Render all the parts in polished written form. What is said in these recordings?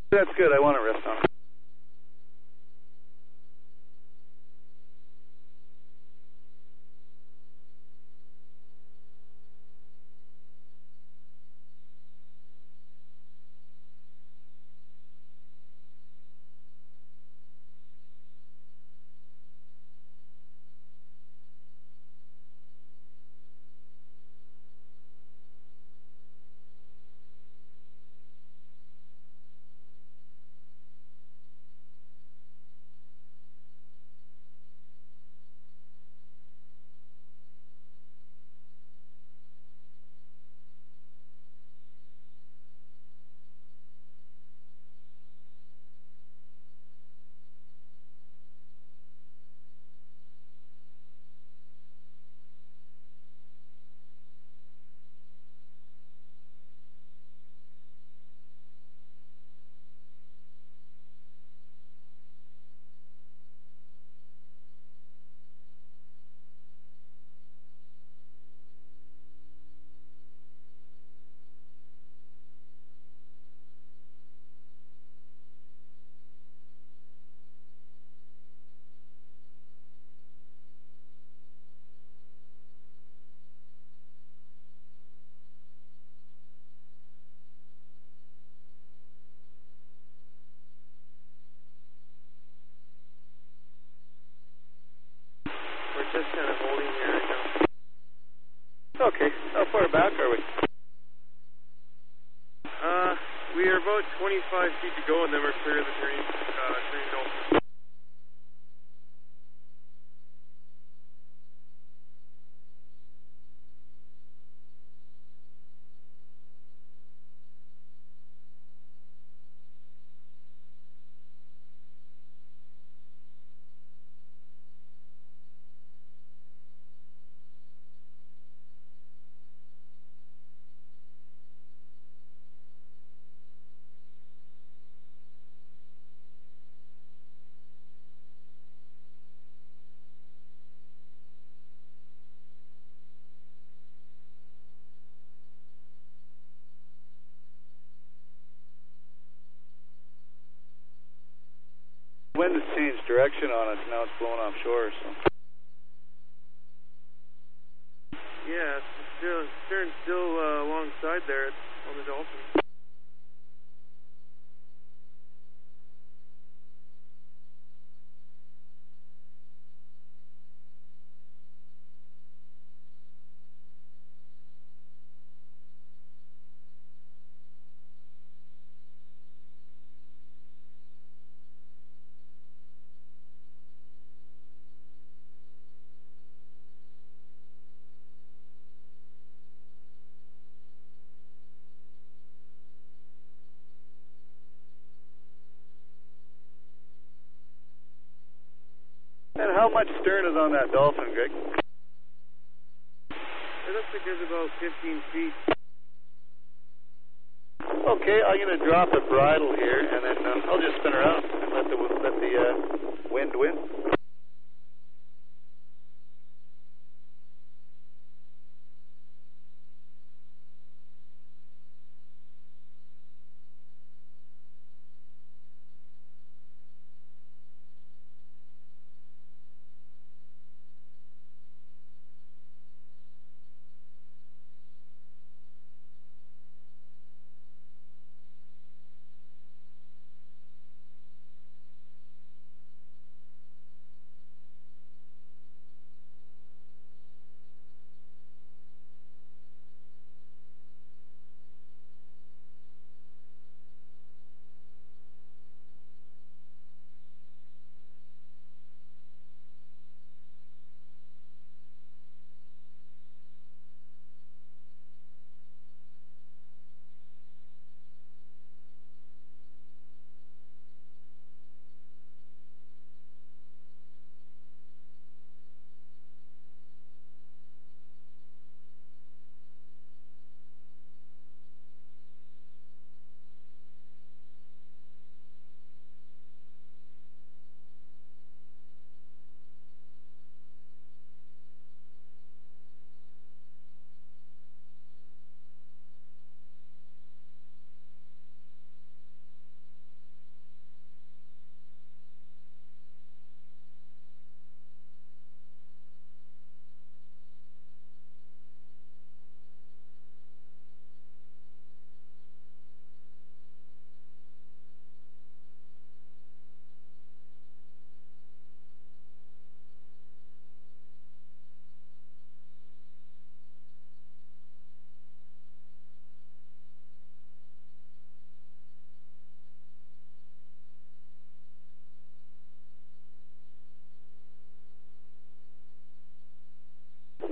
That's good. I want to rest on it. We're just kind of holding here right now. Okay. How far back are we? We are about 25 feet to go, and then we're clear of the turning dolphin. Wind has changed direction on us. Now it's blowing offshore. So. Yeah, it's stern's still alongside there on the dolphin. And how much stern is on that dolphin, Greg? It looks like there's about 15 feet. Okay, I'm going to drop a bridle here, and then I'll just spin around and let the wind win.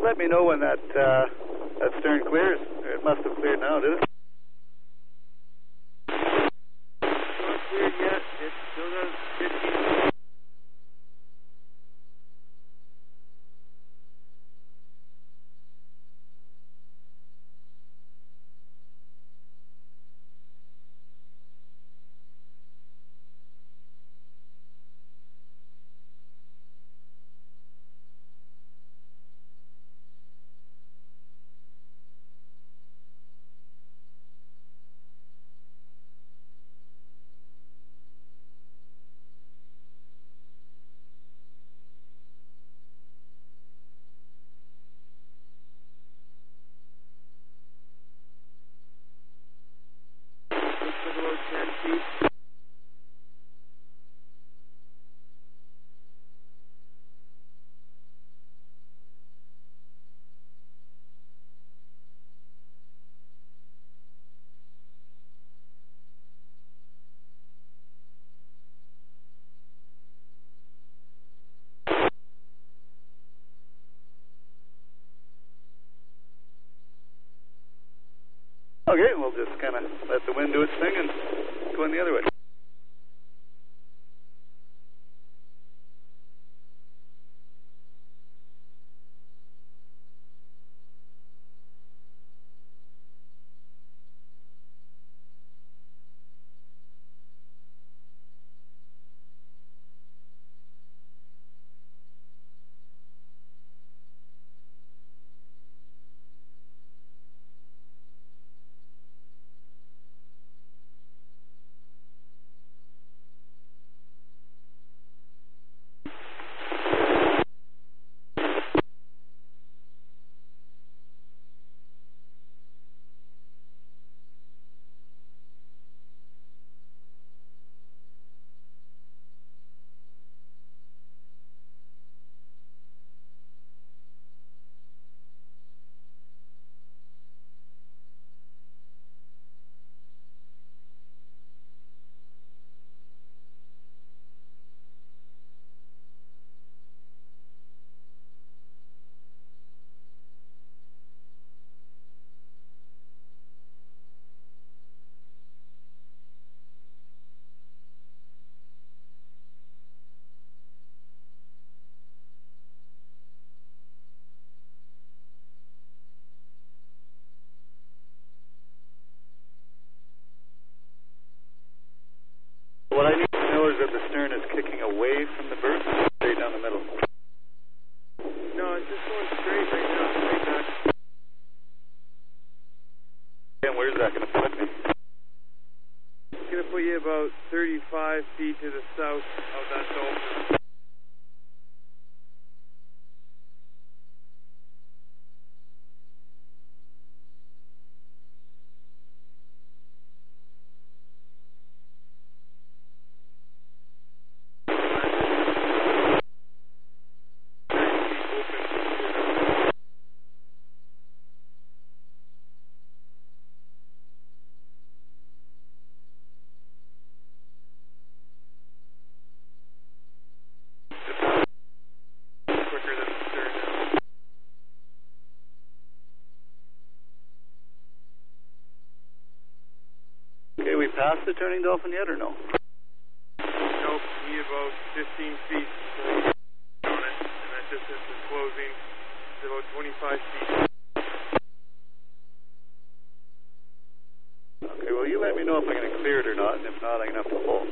let me know when that stern clears. It must have cleared now, did it? Not cleared yet. It still got 15. Looks like about 10 feet. Okay, we'll just kind of let the wind do its thing and go in the other way. What I need to know is that the stern is kicking away from the berth, straight down the middle. No, it's just going straight right now, straight back. And where's that going to put me? It's going to put you about 35 feet to the south of that dolphin. Quicker than the stern now. Okay, we passed the turning dolphin yet or no? Nope, need about 15 feet until you get on it, and that distance is closing. It's about 25 feet. Okay, well, you let me know if I'm going to clear it or not, and if not, I'm going to have to pull.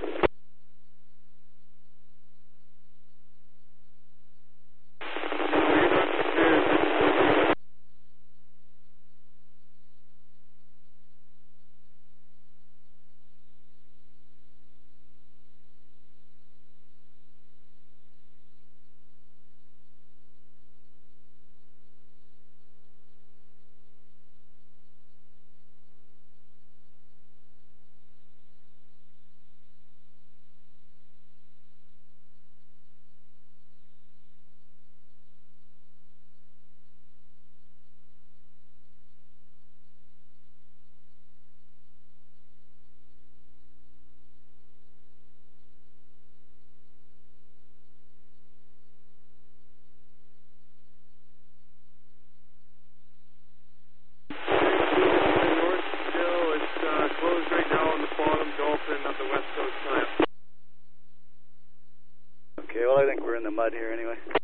Dolphin of the West Coast time. Okay, well, I think we're in the mud here anyway.